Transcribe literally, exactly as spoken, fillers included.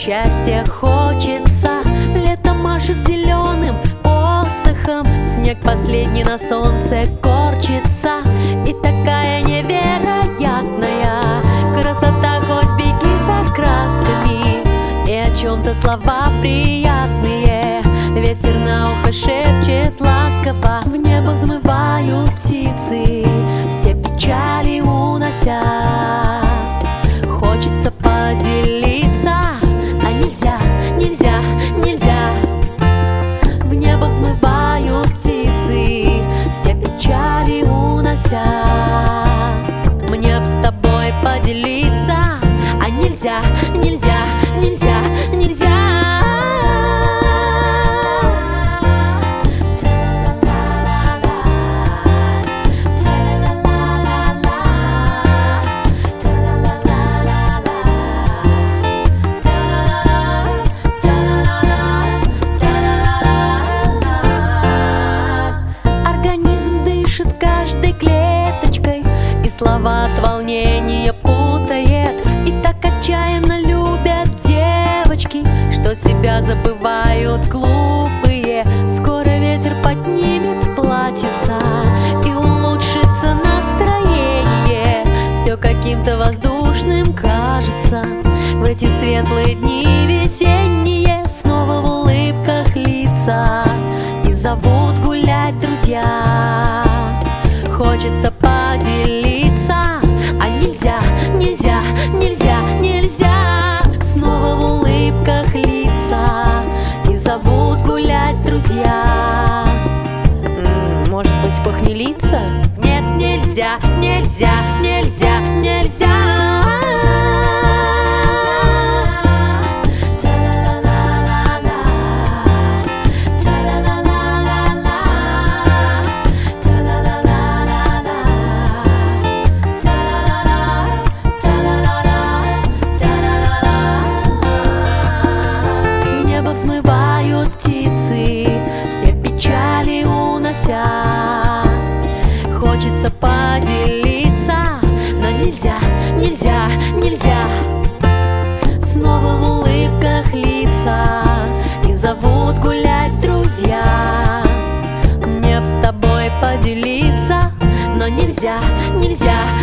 счастья хочется. Лето машет зеленым посохом, снег последний на солнце корчится. И такая невероятная красота, хоть беги за красками, и о чем-то слова приятные ветер на ухо шепчет ласково. В небо взмывают птицы, все печали унося. Хочется поделиться, а нельзя, нельзя, нельзя. В небо взмывают птицы, все печали унося. Мне б с тобой поделиться, а нельзя, нельзя, нельзя, нельзя. Слова от волнения путает, и так отчаянно любят девочки, что себя забывают глупые. Скоро ветер поднимет платьица, и улучшится настроение. Все каким-то воздушным кажется в эти светлые дни весенние. Снова в улыбках лица, и зовут гулять друзья. Хочется поделиться, а нельзя, нельзя, нельзя, нельзя. Снова в улыбках лица, и зовут гулять друзья. М-м, может быть, похмелиться? Нет, нельзя, нельзя, нельзя, нельзя. Взмывают птицы, все печали унося. Хочется поделиться, но нельзя, нельзя, нельзя. Снова в улыбках лица, и зовут гулять друзья. Мне б с тобой поделиться, но нельзя, нельзя,